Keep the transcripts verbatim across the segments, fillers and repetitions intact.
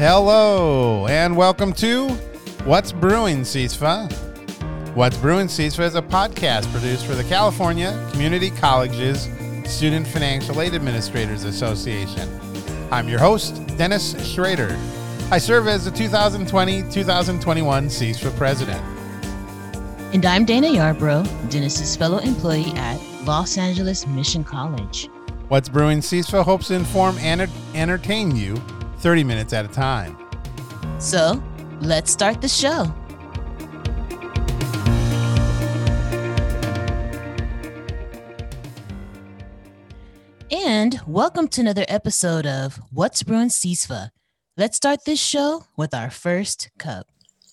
Hello, and welcome to What's Brewing, CISFA. What's Brewing, CISFA is a podcast produced for the California Community Colleges Student Financial Aid Administrators Association. I'm your host, Dennis Schrader. I serve as the two thousand twenty to two thousand twenty-one CISFA president. And I'm Dana Yarbrough, Dennis's fellow employee at Los Angeles Mission College. What's Brewing, CISFA hopes to inform and entertain you thirty minutes at a time. So, let's start the show. And welcome to another episode of What's Brewing, CISFA. Let's start this show with our first cup.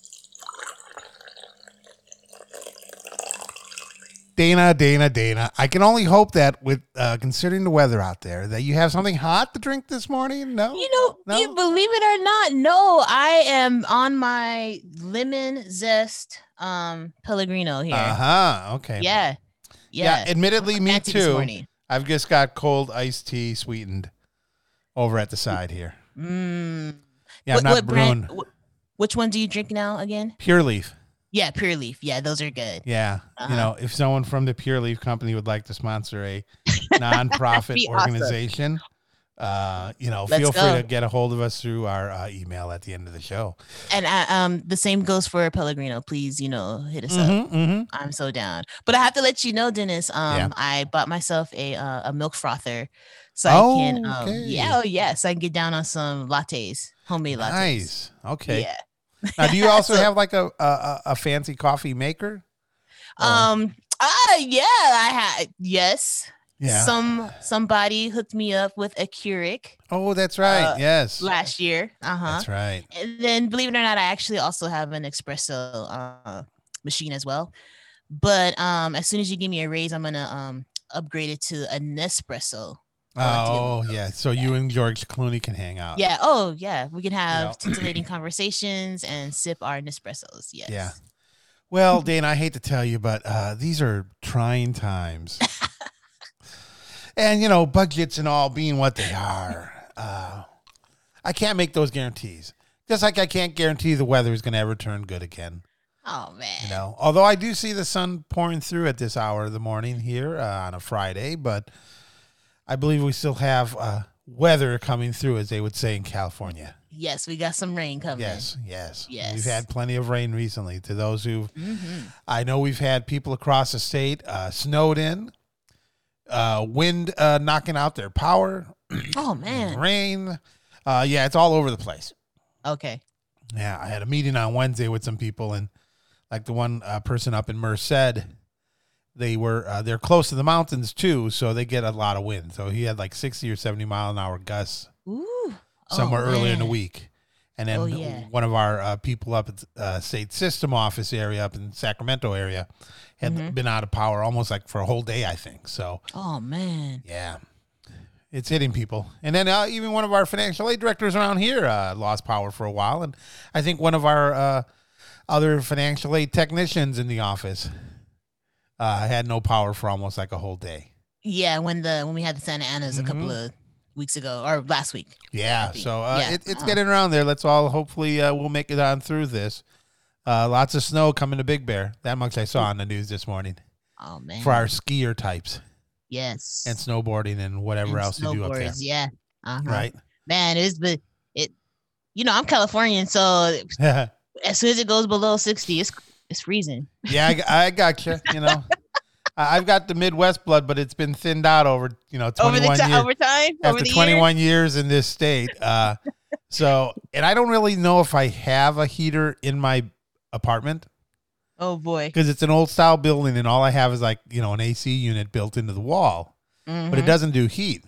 Dana, Dana, Dana. I can only hope that with uh, considering the weather out there, that you have something hot to drink this morning. No, You know, no? you believe it or not, no, I am on my lemon zest um Pellegrino here. Uh huh. Okay. Yeah. Yeah. Admittedly, me Fancy this too. morning. I've just got cold iced tea sweetened over at the side here. Mm. Yeah, What- I'm not what brewing brand- wh- which one do you drink now again? Pure Leaf. Yeah, Pure Leaf. Yeah, those are good. Yeah. Uh-huh. You know, if someone from the Pure Leaf company would like to sponsor a nonprofit Be awesome. organization, uh, you know, Let's feel free go. to get a hold of us through our uh, email at the end of the show. And uh, um, the same goes for Pellegrino. Please, you know, hit us up. Mm-hmm, mm-hmm. I'm so down. But I have to let you know, Dennis. Um, Yeah. I bought myself a uh, a milk frother, so Oh, I can. Um, okay. Yeah, oh yes, I can get down on some lattes, homemade lattes. Nice. Okay. Yeah. Now, do you also So- have like a, a a fancy coffee maker? Or- Um. Ah, yeah. I had yes. yeah. Some somebody hooked me up with a Keurig oh, that's right. uh, yes. last year. Uh huh. That's right. And then, believe it or not, I actually also have an espresso uh, machine as well. But um, as soon as you give me a raise, I'm gonna um upgrade it to a Nespresso. Oh, yeah. So you and George Clooney can hang out. Yeah. Oh, yeah. We can have Yeah. titillating conversations and sip our Nespressos. Yes. Yeah. Well, Dana, I hate to tell you, but uh, these are trying times. And, you know, budgets and all being what they are, uh, I can't make those guarantees. Just like I can't guarantee the weather is going to ever turn good again. Oh man. You know, although I do see the sun pouring through at this hour of the morning here uh, on a Friday, but I believe we still have uh, weather coming through, as they would say in California. Yes, we got some rain coming. Yes, yes. Yes. We've had plenty of rain recently. To those who, Mm-hmm. I know we've had people across the state uh, snowed in, uh, wind uh, knocking out their power, Oh man. rain. Uh, yeah, it's all over the place. Okay. Yeah, I had a meeting on Wednesday with some people, and like the one uh, person up in Merced, they were uh, they're close to the mountains too, so they get a lot of wind. So he had like sixty or seventy mile an hour gusts Ooh. somewhere Oh, earlier in the man. week. And then Oh, yeah. one of our uh, people up at uh, state system office area up in Sacramento area had Mhm. been out of power almost like for a whole day, I think. So Oh man. yeah, it's hitting people. And then uh, even one of our financial aid directors around here uh, lost power for a while. And I think one of our uh, other financial aid technicians in the office uh, had no power for almost like a whole day. Yeah. When the when we had the Santa Anas a couple Mhm. of weeks ago or last week. Yeah, think. so uh, Yeah. it, it's Oh. getting around there. Let's all hopefully uh, we'll make it on through this. Uh, lots of snow coming to Big Bear. That much I saw on the news this morning Oh man. for our skier types Yes. and snowboarding and whatever And else you do up there. snowboards, Yeah. Uh-huh. Right? Man, it's but it. You know, I'm Californian, so yeah, as soon as it goes below sixty, it's it's freezing. I, I got you. You know, I- I've got the Midwest blood, but it's been thinned out over you know Over the twenty-one time, years over time, over after the twenty-one years in this state. Uh, so, and I don't really know if I have a heater in my apartment. Year. Oh boy. Because it's an old style building and all I have is like, you know, an A C unit built into the wall, but it Mhm. doesn't do heat.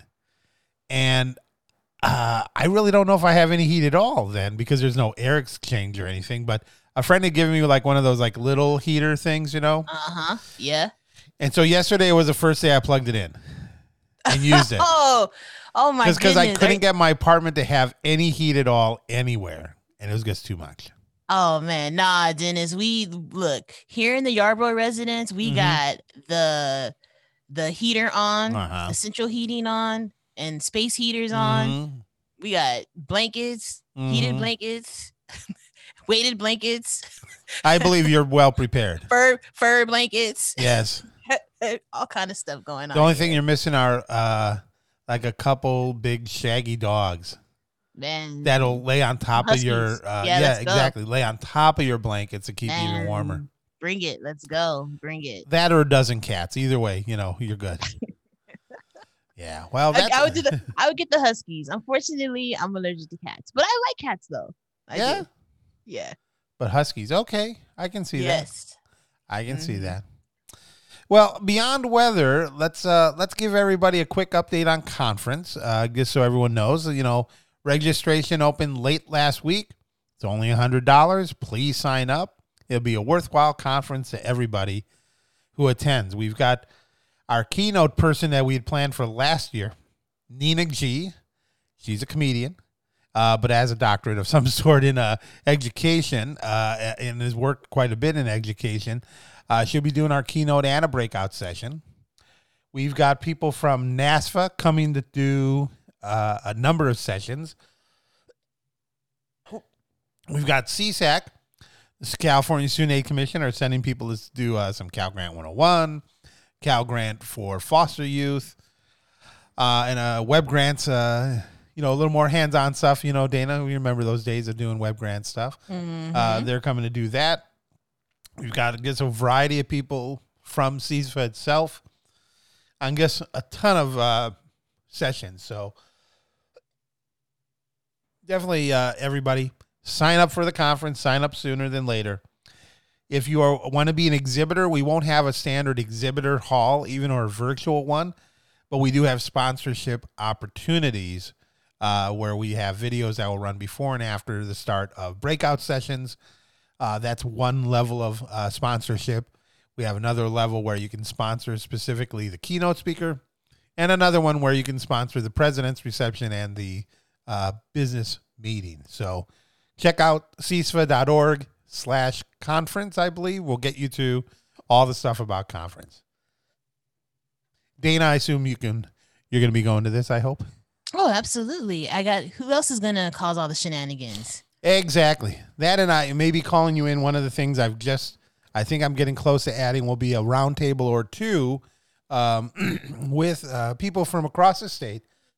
And uh, I really don't know if I have any heat at all then because there's no air exchange or anything. But a friend had given me like one of those like little heater things, you know? Uh-huh. Yeah. And so yesterday was the first day I plugged it in and used it. Oh, oh my Just because goodness. I couldn't Are- get my apartment to have any heat at all anywhere. And it was just too much. Oh man, nah, Dennis. We look here in the Yarborough residence. We Mhm. got the the heater on, Uh-huh. the central heating on, and space heaters on. Mhm. We got blankets, Mm-hmm. heated blankets, weighted blankets. I believe you're well prepared. Fur fur blankets. Yes. All kind of stuff going on. The only here. thing you're missing are uh, like a couple big shaggy dogs. Man, that'll lay on top Huskies. of your uh, yeah, yeah, go. exactly. Lay on top of your blankets to keep Man, you even warmer. Bring it. Let's go. Bring it. That or a dozen cats. Either way, you know, you're good. Yeah. Well, that's, I, I would do the. I would get the Huskies. Unfortunately, I'm allergic to cats, but I like cats though. I yeah. Do. Yeah. But Huskies, okay, I can see yes. that. I can mm-hmm. see that. Well, beyond weather, let's uh, let's give everybody a quick update on conference, uh, just so everyone knows. You know, registration opened late last week. It's only one hundred dollars. Please sign up. It'll be a worthwhile conference to everybody who attends. We've got our keynote person that we had planned for last year, Nina G. She's a comedian, uh, but has a doctorate of some sort in uh, education uh, and has worked quite a bit in education. Uh, she'll be doing our keynote and a breakout session. We've got people from NASFA coming to do uh, a number of sessions. We've got C S A C, the California Student Aid Commission, are sending people to do uh, some Cal Grant one oh one, Cal Grant for foster youth, uh, and uh, web grants, uh, you know, a little more hands-on stuff. You know, Dana, we remember those days of doing web grant stuff. Mm-hmm. Uh, they're coming to do that. We've got, I guess, a variety of people from C S F A itself. I guess a ton of uh, sessions. So definitely uh, everybody sign up for the conference. Sign up sooner than later. If you are, want to be an exhibitor, we won't have a standard exhibitor hall, even or a virtual one, but we do have sponsorship opportunities uh, where we have videos that will run before and after the start of breakout sessions. Uh, that's one level of uh, sponsorship. We have another level where you can sponsor specifically the keynote speaker, and another one where you can sponsor the president's reception and the uh, business meeting. So check out C S F A dot org slash conference, I believe. Will get you to all the stuff about conference. Dana, I assume you can, you're going to be going to this, I hope. Oh, absolutely. I got, who else is going to cause all the shenanigans? Exactly. That, and I may be calling you in. One of the things I've just, I think I'm getting close to adding will be a roundtable or two um, with uh, people from across the state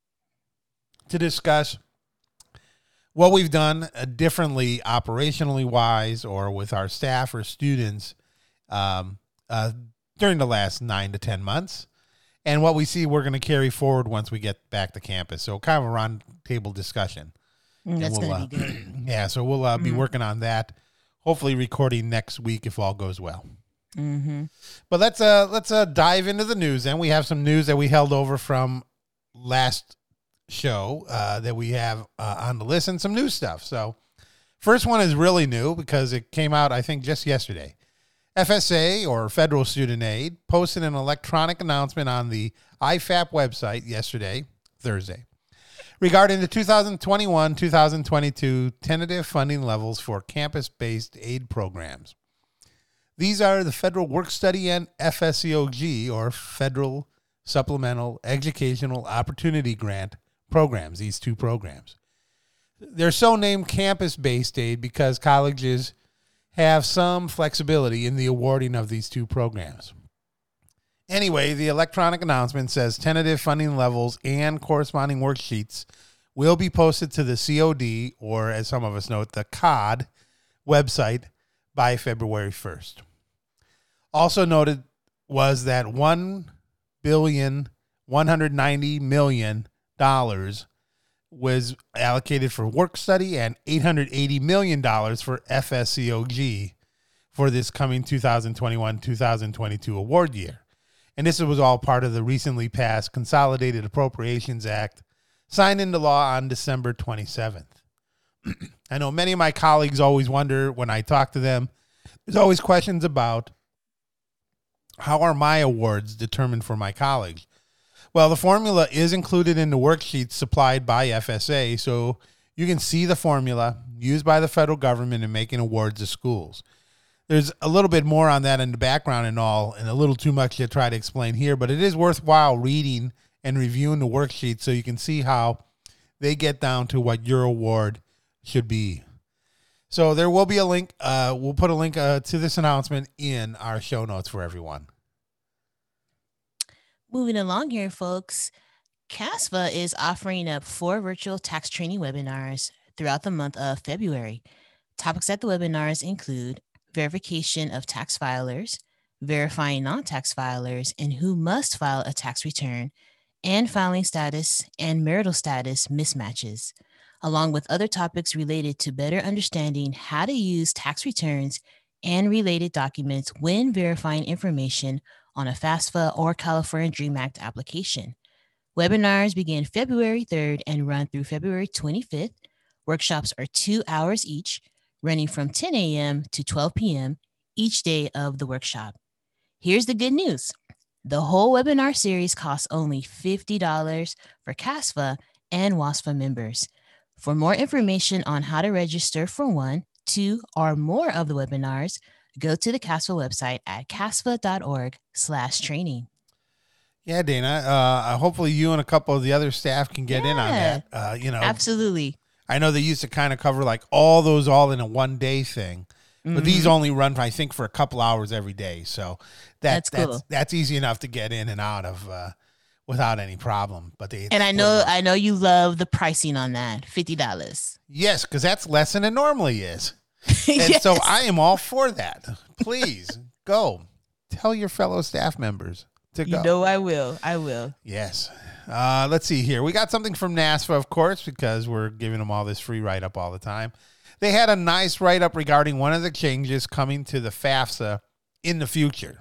to discuss what we've done uh, differently, operationally wise, or with our staff or students um, uh, during the last nine to ten months, and what we see we're going to carry forward once we get back to campus. So kind of a roundtable discussion. Mm, that's we'll, going uh, to be good. Yeah, so we'll uh, be Mm-hmm. working on that. Hopefully, recording next week if all goes well. Mm-hmm. But let's uh let's uh dive into the news. And we have some news that we held over from last show uh, that we have uh, on the list, and some new stuff. So, first one is really new because it came out, I think, just yesterday. F S A, or Federal Student Aid, posted an electronic announcement on the I F A P website yesterday, Thursday, regarding the two thousand twenty-one two thousand twenty-two tentative funding levels for campus-based aid programs. These are the Federal Work Study and F S E O G, or Federal Supplemental Educational Opportunity Grant programs, these two programs. They're so named campus-based aid because colleges have some flexibility in the awarding of these two programs. Anyway, the electronic announcement says tentative funding levels and corresponding worksheets will be posted to the C O D, or as some of us know it, the C O D website by February first. Also noted was that one billion one hundred ninety million dollars was allocated for work study and eight hundred eighty million dollars for F S E O G for this coming two thousand twenty-one two thousand twenty-two award year. And this was all part of the recently passed Consolidated Appropriations Act, signed into law on December twenty-seventh. I know many of my colleagues always wonder when I talk to them, there's always questions about how are my awards determined for my college? Well, the formula is included in the worksheets supplied by F S A, so you can see the formula used by the federal government in making awards to schools. There's a little bit more on that in the background and all, and a little too much to try to explain here, but it is worthwhile reading and reviewing the worksheets so you can see how they get down to what your award should be. So there will be a link. Uh, we'll put a link uh, to this announcement in our show notes for everyone. Moving along here, folks, CASFA is offering up four virtual tax training webinars throughout the month of February. Topics at the webinars include verification of tax filers, verifying non-tax filers and who must file a tax return, and filing status and marital status mismatches, along with other topics related to better understanding how to use tax returns and related documents when verifying information on a FAFSA or California DREAM Act application. Webinars begin February third and run through February twenty-fifth. Workshops are two hours each, running from ten a.m. to twelve p.m. each day of the workshop. Here's the good news. The whole webinar series costs only fifty dollars for CASFA and WASFA members. For more information on how to register for one, two, or more of the webinars, go to the CASFA website at casfa.org slash training. Yeah, Dana. Uh, hopefully you and a couple of the other staff can get yeah, in on that. Uh, you know, absolutely. I know they used to kind of cover like all those all in a one day thing, but mm-hmm. these only run, I think, for a couple hours every day. So that, that's cool. that's that's easy enough to get in and out of uh, without any problem. But they and I know I know you love the pricing on that, fifty dollars. Yes, because that's less than it normally is. And yes. so I am all for that. Please go tell your fellow staff members to go. You know I will. I will. Yes. Uh, let's see here. We got something from NASFA, of course, because we're giving them all this free write-up all the time. They had a nice write-up regarding one of the changes coming to the FAFSA in the future.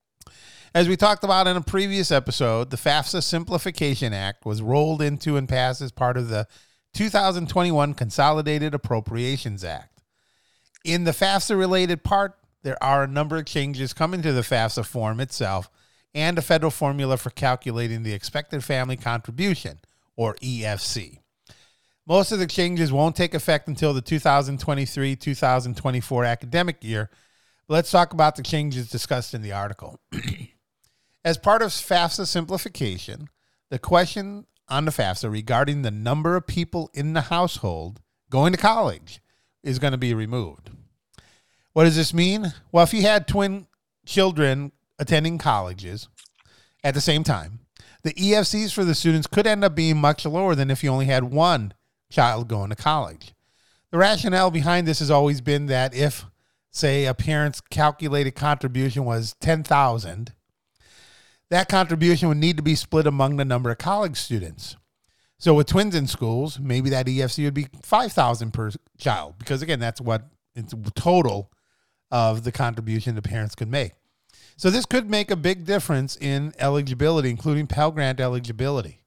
As we talked about in a previous episode, the FAFSA Simplification Act was rolled into and passed as part of the two thousand twenty-one Consolidated Appropriations Act. In the FAFSA-related part, there are a number of changes coming to the FAFSA form itself and a federal formula for calculating the expected family contribution, or E F C. Most of the changes won't take effect until the two thousand twenty-three two thousand twenty-four academic year. Let's talk about the changes discussed in the article. As part of FAFSA simplification, the question on the FAFSA regarding the number of people in the household going to college is going to be removed. What does this mean? Well, if you had twin children attending colleges at the same time, the E F Cs for the students could end up being much lower than if you only had one child going to college. The rationale behind this has always been that if, say, a parent's calculated contribution was ten thousand dollars, that contribution would need to be split among the number of college students. So with twins in schools, maybe that E F C would be five thousand dollars per child, because again, that's what it's total of the contribution the parents could make. So this could make a big difference in eligibility, including Pell Grant eligibility.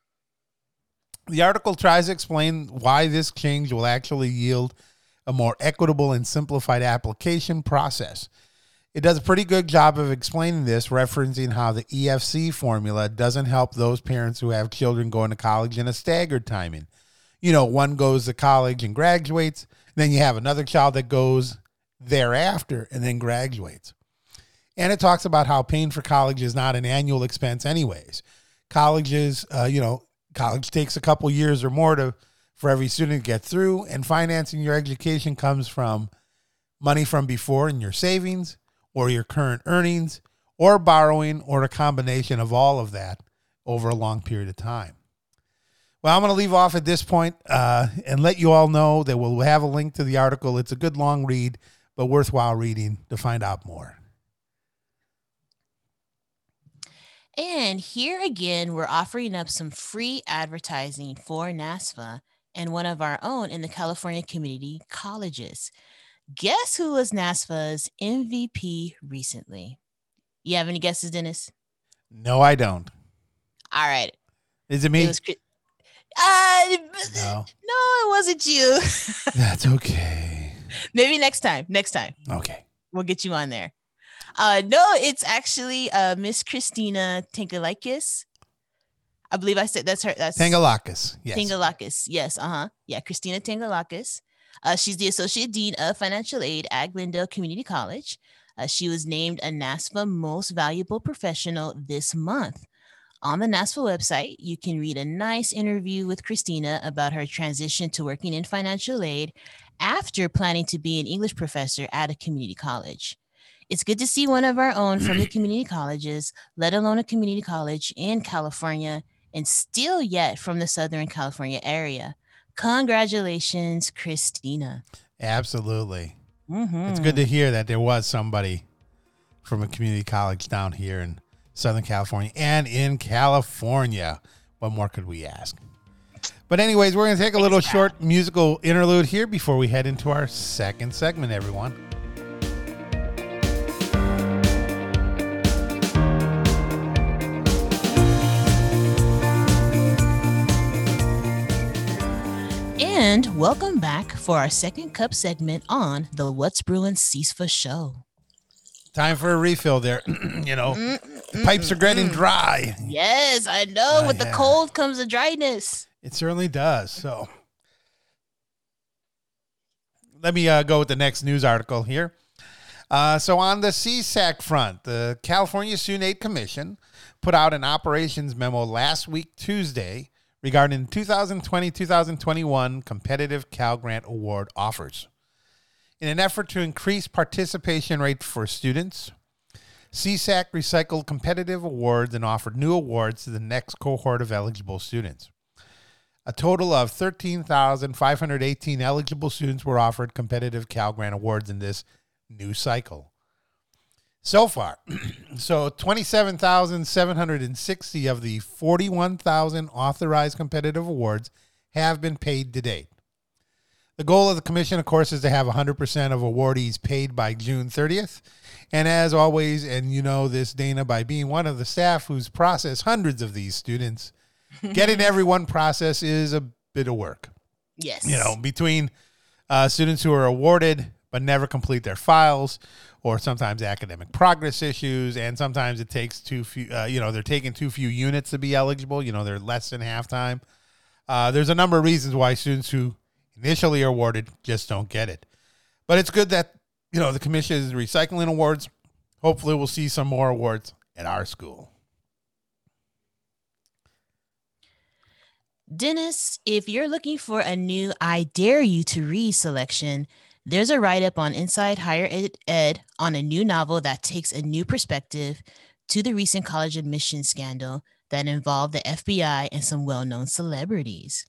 The article tries to explain why this change will actually yield a more equitable and simplified application process. It does a pretty good job of explaining this, referencing how the E F C formula doesn't help those parents who have children going to college in a staggered timing. You know, one goes to college and graduates, then you have another child that goes thereafter and then graduates. And it talks about how paying for college is not an annual expense anyways. Colleges, uh, you know, college takes a couple years or more to for every student to get through, and financing your education comes from money from before in your savings or your current earnings or borrowing or a combination of all of that over a long period of time. Well, I'm going to leave off at this point, uh, and let you all know that we'll have a link to the article. It's a good long read, but worthwhile reading to find out more. And here again, we're offering up some free advertising for NASFA and one of our own in the California community colleges. Guess who was NASFA's M V P recently? You have any guesses, Dennis? No, I don't. All right. Is it me? It was, uh, no. No, it wasn't you. That's okay. Maybe next time. Next time. Okay. We'll get you on there. Uh, no, it's actually uh, Miss Christina Tangalakis. I believe I said that's her. That's Tangalakis. Yes. Tangalakis. Yes. Uh huh. Yeah. Christina Tangalakis. Uh, she's the Associate Dean of Financial Aid at Glendale Community College. Uh, she was named a NASFA Most Valuable Professional this month. On the NASFA website, you can read a nice interview with Christina about her transition to working in financial aid after planning to be an English professor at a community college. It's good to see one of our own from the community colleges, let alone a community college in California, and still yet from the Southern California area. Congratulations, Christina. Absolutely. Mm-hmm. It's good to hear that there was somebody from a community college down here in Southern California and in California. What more could we ask? But anyways, we're going to take a little short musical interlude here before we head into our second segment, everyone. And welcome back for our second cup segment on the What's Brewing C I S F A show. Time for a refill there. you know, Mm-mm, the pipes are getting dry. Yes, I know. Uh, With yeah. the cold comes the dryness. It certainly does. So let me uh, go with the next news article here. Uh, so on the C S A C front, the California Student Aid Commission put out an operations memo last week, Tuesday, regarding two thousand twenty to two thousand twenty-one competitive Cal Grant Award offers. In an effort to increase participation rate for students, C S A C recycled competitive awards and offered new awards to the next cohort of eligible students. A total of thirteen thousand five hundred eighteen eligible students were offered competitive Cal Grant Awards in this new cycle. So far, so twenty-seven thousand seven hundred sixty of the forty-one thousand authorized competitive awards have been paid to date. The goal of the commission, of course, is to have one hundred percent of awardees paid by June thirtieth. And as always, and you know this, Dana, by being one of the staff who's processed hundreds of these students, getting everyone processed is a bit of work. Yes. You know, between uh, students who are awarded but never complete their files, or sometimes academic progress issues, and sometimes it takes too few, uh, you know, they're taking too few units to be eligible. You know, they're less than half time. Uh, there's a number of reasons why students who initially are awarded just don't get it. But it's good that, you know, the commission is recycling awards. Hopefully we'll see some more awards at our school. Dennis, if you're looking for a new I Dare You to Read selection, there's a write-up on Inside Higher Ed, Ed on a new novel that takes a new perspective to the recent college admission scandal that involved the F B I and some well-known celebrities.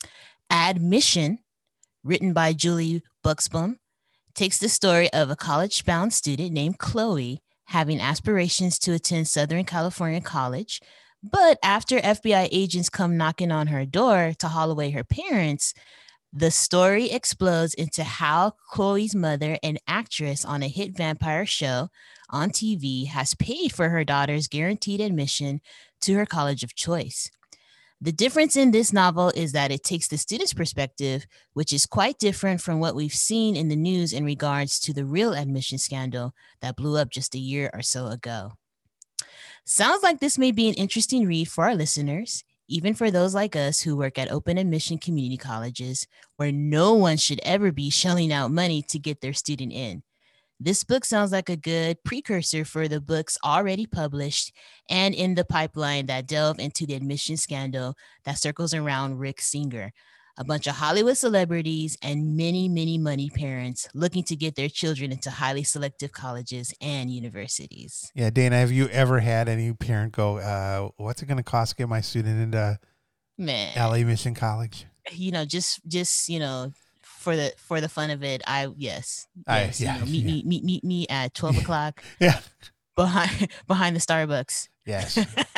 Admission, written by Julie Buxbaum, takes the story of a college-bound student named Chloe having aspirations to attend Southern California College, but after F B I agents come knocking on her door to haul away her parents, the story explodes into how Chloe's mother, an actress on a hit vampire show on T V, has paid for her daughter's guaranteed admission to her college of choice. The difference in this novel is that it takes the student's perspective, which is quite different from what we've seen in the news in regards to the real admission scandal that blew up just a year or so ago. Sounds like this may be an interesting read for our listeners, even for those like us who work at open admission community colleges, where no one should ever be shelling out money to get their student in. This book sounds like a good precursor for the books already published and in the pipeline that delve into the admission scandal that circles around Rick Singer, a bunch of Hollywood celebrities and many, many money parents looking to get their children into highly selective colleges and universities. Yeah, Dana, have you ever had any parent go, uh, what's it going to cost to get my student into Man, L A Mission College? You know, just, just, you know, for the, for the fun of it, I, yes, I- yes, yeah, you know, meet yeah. me, meet, meet me at twelve o'clock Yeah. behind, behind the Starbucks Yes.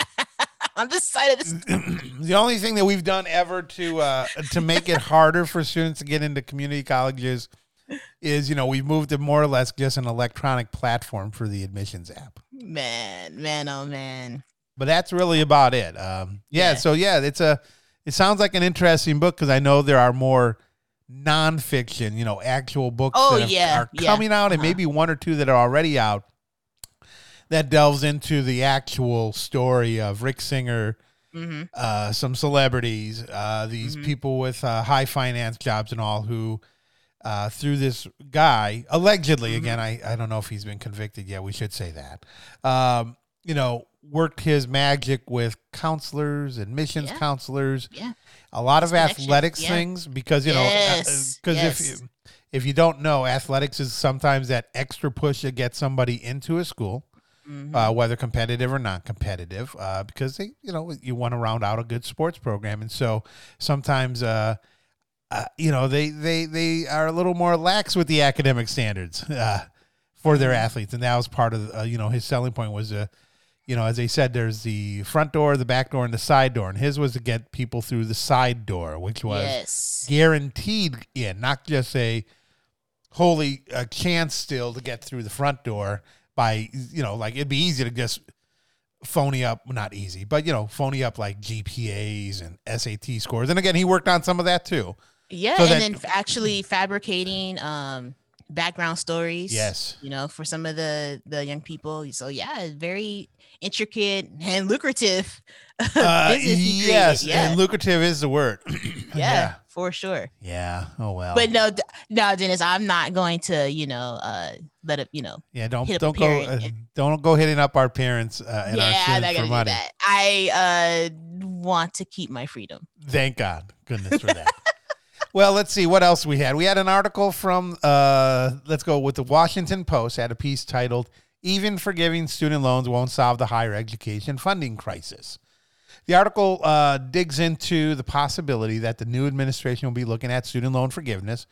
on the side of the The only thing that we've done ever to uh, to make it harder for students to get into community colleges is, you know, we've moved to more or less just an electronic platform for the admissions app. man, man, oh man. But that's really about it. Um, yeah, Yeah. So yeah, it's a. It sounds like an interesting book because I know there are more nonfiction, you know, actual books Oh, that have- yeah, are yeah, coming out, and uh-huh. maybe one or two that are already out that delves into the actual story of Rick Singer, Mm-hmm. uh, some celebrities, uh, these Mhm. people with uh, high finance jobs and all who, uh, through this guy, allegedly, Mhm. again, I, I don't know if he's been convicted yet. We should say that, um, you know, worked his magic with counselors, admissions Yeah. counselors, Yeah. a lot His of athletics yeah. things because, you yes. know, because yes. if you, if you don't know, athletics is sometimes that extra push to get somebody into a school. Mm-hmm. Uh, whether competitive or non-competitive, uh, because they, you know, you want to round out a good sports program, and so sometimes, uh, uh, you know, they they they are a little more lax with the academic standards uh, for their Mm-hmm. athletes, and that was part of, uh, you know, his selling point was, uh, you know, as they said, there's the front door, the back door, and the side door, and his was to get people through the side door, which was Yes. guaranteed in, not just a holy uh, chance still to get through the front door. By, you know, like it'd be easy to just phony up, not easy, but, you know, phony up like G P As and S A T scores. And again, he worked on some of that too. Yeah. So and that- then f- actually fabricating um, background stories. Yes. You know, for some of the, the young people. So, yeah, very intricate and lucrative Uh, business he created. yes, Yeah. and lucrative is the word. yeah, for sure. Yeah. Oh well. But no, d- no, Dennis, I'm not going to, you know, uh, let it, you know. yeah, don't hit up don't a go parent uh, and- don't go hitting up our parents uh, and yeah, our I'm sins not for gonna do money. that. I uh, want to keep my freedom. Thank God, goodness for that. Well, let's see what else we had. We had an article from, uh, let's go with the Washington Post, had a piece titled, "Even Forgiving Student Loans Won't Solve the Higher Education Funding Crisis." The article uh, digs into the possibility that the new administration will be looking at student loan forgiveness.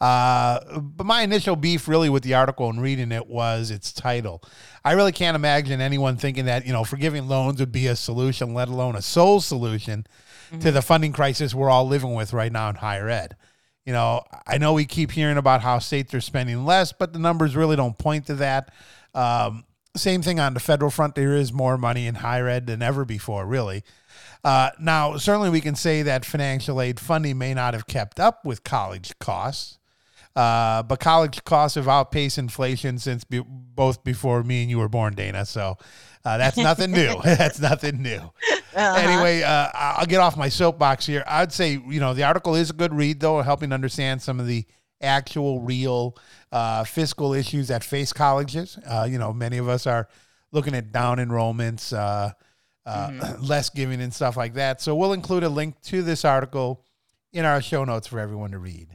Uh, but my initial beef really with the article and reading it was its title. I really can't imagine anyone thinking that, you know, forgiving loans would be a solution, let alone a sole solution mm-hmm. to the funding crisis we're all living with right now in higher ed. You know, I know we keep hearing about how states are spending less, but the numbers really don't point to that. Um, same thing on the federal front. There is more money in higher ed than ever before, really. Uh, now, certainly we can say that financial aid funding may not have kept up with college costs, uh, but college costs have outpaced inflation since be- both before me and you were born, Dana. So uh, that's nothing new. That's nothing new. Uh-huh. Anyway, uh, I'll get off my soapbox here. I'd say, you know, the article is a good read, though, helping understand some of the actual, real uh, fiscal issues that face colleges. Uh, you know, many of us are looking at down enrollments, uh, uh, mm-hmm. less giving and stuff like that. So we'll include a link to this article in our show notes for everyone to read.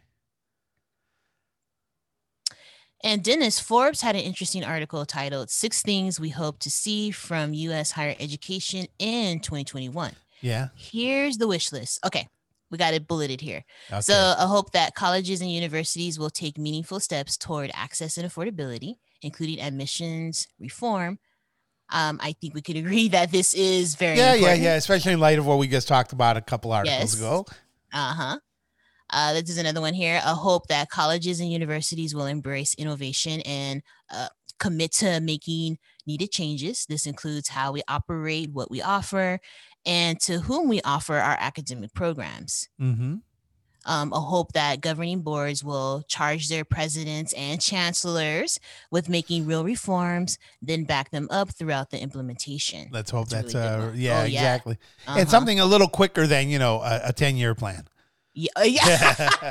And Dennis, Forbes had an interesting article titled Six Things We Hope to See from U S Higher Education in twenty twenty-one. Yeah. Here's the wish list. Okay. We got it bulleted here. Okay. So I hope that colleges and universities will take meaningful steps toward access and affordability, including admissions reform. Um, I think we could agree that this is very yeah, important. Yeah, yeah, especially in light of what we just talked about a couple articles yes. ago. Uh-huh. Uh, this is another one here. I hope that colleges and universities will embrace innovation and uh, commit to making needed changes. This includes how we operate, what we offer, and to whom we offer our academic programs. Mm-hmm. Um, I hope that governing boards will charge their presidents and chancellors with making real reforms, then back them up throughout the implementation. Let's hope that's, that's really uh, yeah, oh, yeah, exactly. Uh-huh. And something a little quicker than, you know, a ten-year plan. Yeah. yeah.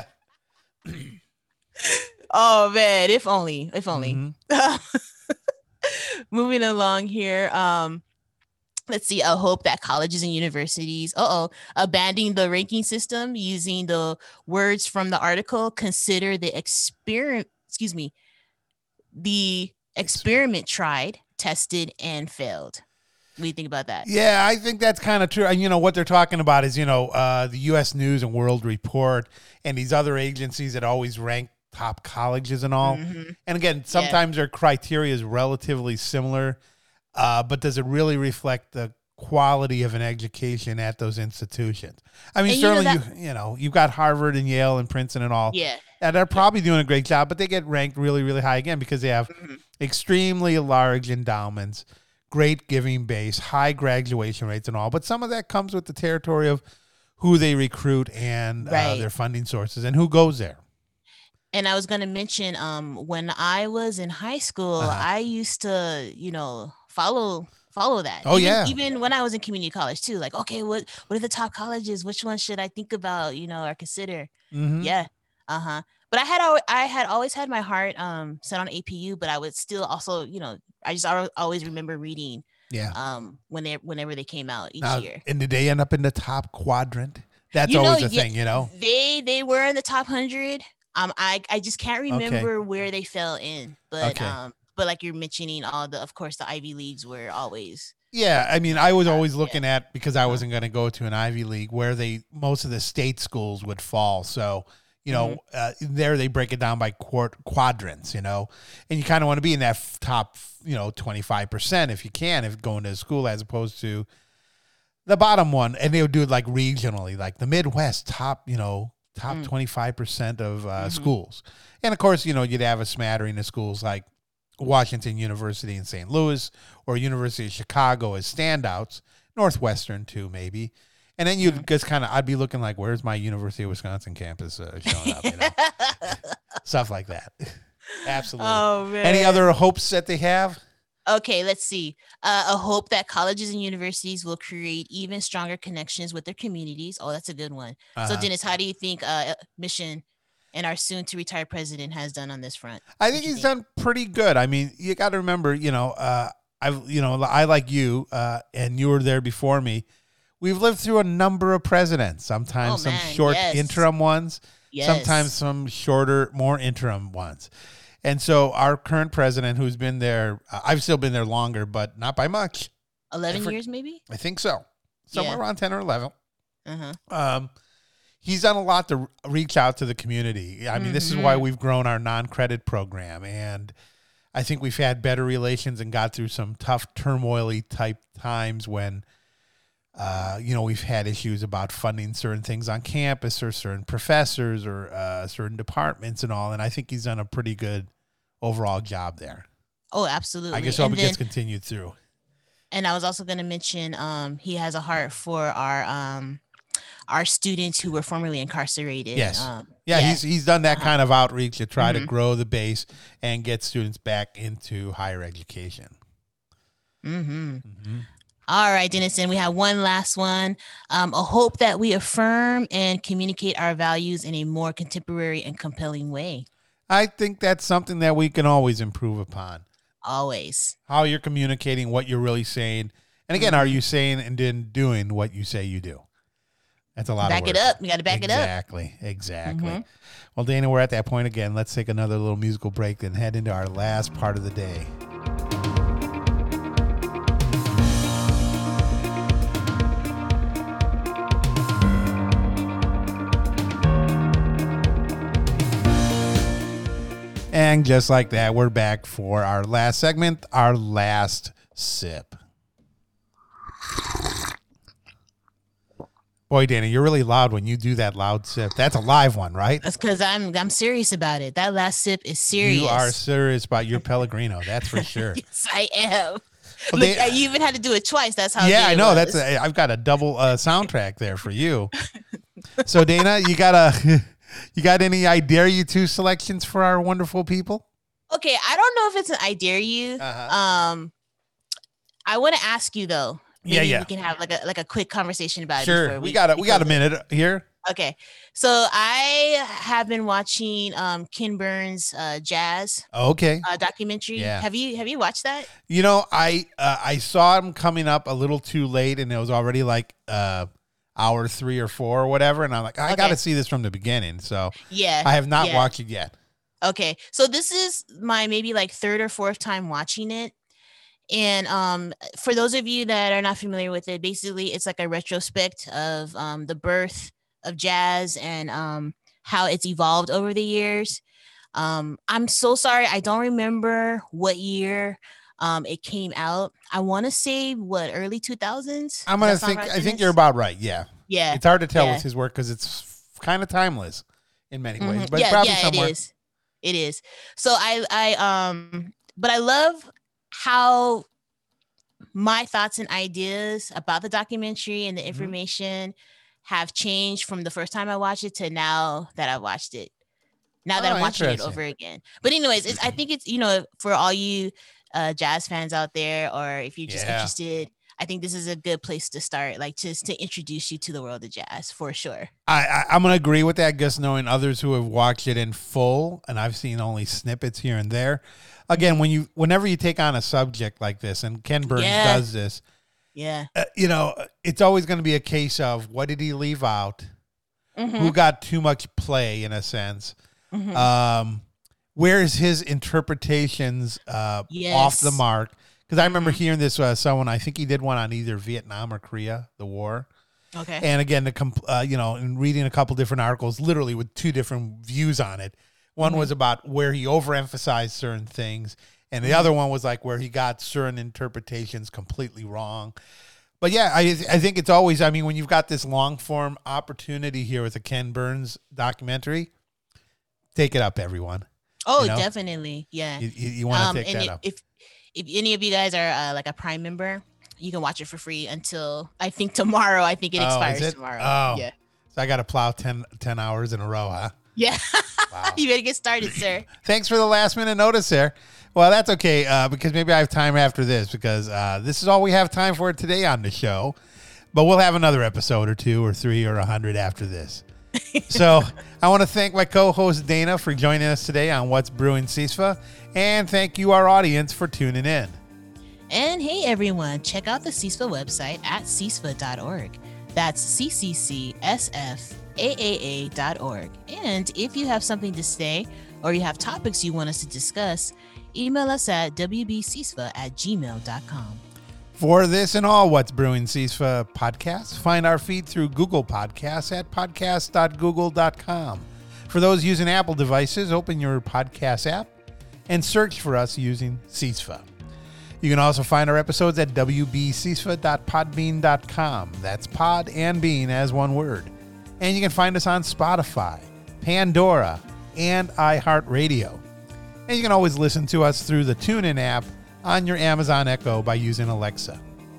Oh, man. If only. If only. Mm-hmm. Moving along here. Um, let's see. I hope that colleges and universities, uh-oh, abandoning the ranking system using the words from the article, consider the experiment, excuse me, the experiment tried, tested, and failed. What do you think about that? Yeah, I think that's kind of true. And, you know, what they're talking about is, you know, uh, the U S News and World Report and these other agencies that always rank top colleges and all. Mm-hmm. And again, sometimes yeah. their criteria is relatively similar, uh, but does it really reflect the quality of an education at those institutions? I mean, and certainly, you know, that, you, you know, you've got Harvard and Yale and Princeton and all. Yeah. And they're probably doing a great job, but they get ranked really, really high again because they have mm-hmm. extremely large endowments, great giving base, high graduation rates and all. But some of that comes with the territory of who they recruit and right. uh, their funding sources and who goes there. And I was going to mention um, when I was in high school, uh-huh. I used to, you know, follow follow that. Oh, even, yeah. Even when I was in community college, too. Like, okay, what, what are the top colleges? Which one should I think about, you know, or consider? Mm-hmm. Yeah. Uh-huh. But I had al- I had always had my heart um, set on A P U, but I would still also, you know, I just always remember reading Yeah. Um, when they whenever they came out each Now, year. and did they end up in the top quadrant? That's You know, always a yeah, thing, you know. they they were in the top hundred. Um, I I just can't Okay. remember where they fell in, but Okay. um, but like you're mentioning, all the of course the Ivy Leagues were always. Yeah, I mean, I was Uh, always yeah. looking at, because I Uh-huh. wasn't going to go to an Ivy League, where they most of the state schools would fall. So, you know, uh, there they break it down by quart- quadrants, you know, and you kind of want to be in that f- top, you know, twenty-five percent if you can, if going to school, as opposed to the bottom one. And they would do it like regionally, like the Midwest top, you know, top Mm. twenty-five percent of uh, Mhm. schools. And of course, you know, you'd have a smattering of schools like Washington University in Saint Louis or University of Chicago as standouts, Northwestern too, maybe. And then you'd Mhm. just kind of, I'd be looking like, where's my University of Wisconsin campus uh, showing up, you know, stuff like that. Absolutely. Oh man. Any other hopes that they have? Okay, let's see. Uh, a hope that colleges and universities will create even stronger connections with their communities. Oh, that's a good one. So, Uh-huh. Dennis, how do you think uh, Mission and our soon-to-retire president has done on this front? I What think you he's think? done pretty good. I mean, you got to remember, you know, uh, I've, you know, I like you, uh, and you were there before me. We've lived through a number of presidents. Sometimes Oh, some man, short yes. interim ones, Yes. sometimes some shorter, more interim ones. And so our current president, who's been there, uh, I've still been there longer, but not by much. eleven I for- years, maybe? I think so, somewhere Yeah. around ten or eleven. Uh-huh. Um, he's done a lot to reach out to the community. I mean, this is why Mhm. we've grown our non-credit program, and I think we've had better relations and got through some tough, turmoily type times when, uh, you know, we've had issues about funding certain things on campus or certain professors or uh, certain departments and all. And I think he's done a pretty good overall job there. Oh, absolutely. I guess hope and it then, gets continued through. and I was also going to mention um, he has a heart for our um, our students who were formerly incarcerated. Yes. Um, Yeah, he's he's done that Uh-huh. kind of outreach to try to Mhm. grow the base and get students back into higher education. Mm-hmm. Mm-hmm. All right, Dennison, we have one last one. Um, a hope that we affirm and communicate our values in a more contemporary and compelling way. I think that's something that we can always improve upon. Always. How you're communicating, what you're really saying. And again, are you saying and then doing what you say you do? That's a lot Back of it work. up. You got to back Exactly. Exactly. Mhm. Well, Dana, we're at that point again. Let's take another little musical break and head into our last part of the day. And just like that, we're back for our last segment, our last sip. Boy, Danny, you're really loud when you do that loud sip. That's a live one, right? That's because I'm I'm serious about it. That last sip is serious. You are serious about your Pellegrino. That's for sure. Yes, I am. Well, Look, they- uh, you even had to do it twice. That's how. yeah, good I it know. was. That's a, I've got a double uh, soundtrack there for you. So, Dana, you got a you got any I Dare You Two selections for our wonderful people? Okay. I don't know if it's an I dare you. Uh-huh. Um, I want to ask you though. Maybe Yeah, yeah. we can have like a like a quick conversation about it. Sure, before we got a we got a close it. minute here. Okay, so I have been watching um Ken Burns' uh, jazz Okay. uh, documentary. Yeah. Have you have you watched that? You know, I uh, I saw him coming up a little too late, and it was already like uh, hour three or four or whatever. And I'm like, I Okay. got to see this from the beginning. So Yeah. I have not yeah. watched it yet. Okay, so this is my maybe like third or fourth time watching it. And um, for those of you that are not familiar with it, basically it's like a retrospect of um, the birth of jazz and um, how it's evolved over the years. Um, I'm so sorry, I don't remember what year um, it came out. I want to say what, early two thousands. I'm gonna think. I think you're about right. Yeah, Yeah, it's hard to tell yeah. with his work because it's kind of timeless in many ways, Mhm. but yeah, probably yeah, somewhere. it is. It is. So I, I, um, but I love how my thoughts and ideas about the documentary and the Mhm. information have changed from the first time I watched it to now that I watched it. Now that Oh, I'm watching it interesting. over again. But anyways, it's, I think it's, you know, for all you uh, jazz fans out there, or if you're just Yeah. interested, I think this is a good place to start, like just to introduce you to the world of jazz for sure. I, I I'm gonna agree with that. Just knowing others who have watched it in full, and I've seen only snippets here and there. Again, when you whenever you take on a subject like this, and Ken Burns Yeah. does this, Yeah. uh, you know, it's always going to be a case of what did he leave out, Mhm. who got too much play in a sense, Mhm. um, where is his interpretations uh, Yes. off the mark? Because I remember Mhm. hearing this uh, someone, I think he did one on either Vietnam or Korea, the war. Okay. And again, the comp- uh, you know, and reading a couple different articles, literally with two different views on it. One Mhm. was about where he overemphasized certain things, and the Mhm. other one was like where he got certain interpretations completely wrong. But yeah, I I think it's always, I mean, when you've got this long form opportunity here with a Ken Burns documentary, take it up, everyone. oh, you know? definitely. Yeah. You, you, you want to Um, take and that it, up. if if any of you guys are uh, like a Prime member, you can watch it for free until I think tomorrow. I think it Oh, is expires it? tomorrow. Oh. Yeah. So I got to plow ten, ten hours in a row, huh? Yeah. Wow. You better get started, sir. Thanks for the last minute notice there. Well, that's okay, uh, because maybe I have time after this, because uh, this is all we have time for today on the show. But we'll have another episode or two or three or a hundred after this. So I want to thank my co-host Dana for joining us today on What's Brewing C I S F A, and thank you, our audience, for tuning in. And hey, everyone, check out the C I S F A website at c i s f a dot org. That's C C C S F A A A dot org. And if you have something to say or you have topics you want us to discuss, email us at w b c s f a at gmail dot com. For this and all What's Brewing C I S F A podcasts, find our feed through Google Podcasts at podcast dot google dot com. For those using Apple devices, open your podcast app and search for us using C I S F A. You can also find our episodes at w b c s f a dot podbean dot com. That's pod and bean as one word. And you can find us on Spotify, Pandora, and iHeartRadio. And you can always listen to us through the TuneIn app on your Amazon Echo by using Alexa.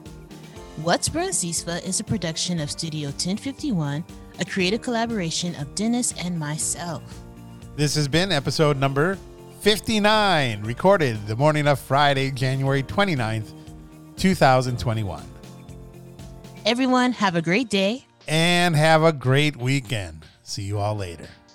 What's Brewing C I S F A is a production of Studio ten fifty-one, a creative collaboration of Dennis and myself. This has been episode number fifty-nine, recorded the morning of Friday, January twenty-ninth, twenty twenty-one. Everyone, have a great day. And have a great weekend. See you all later.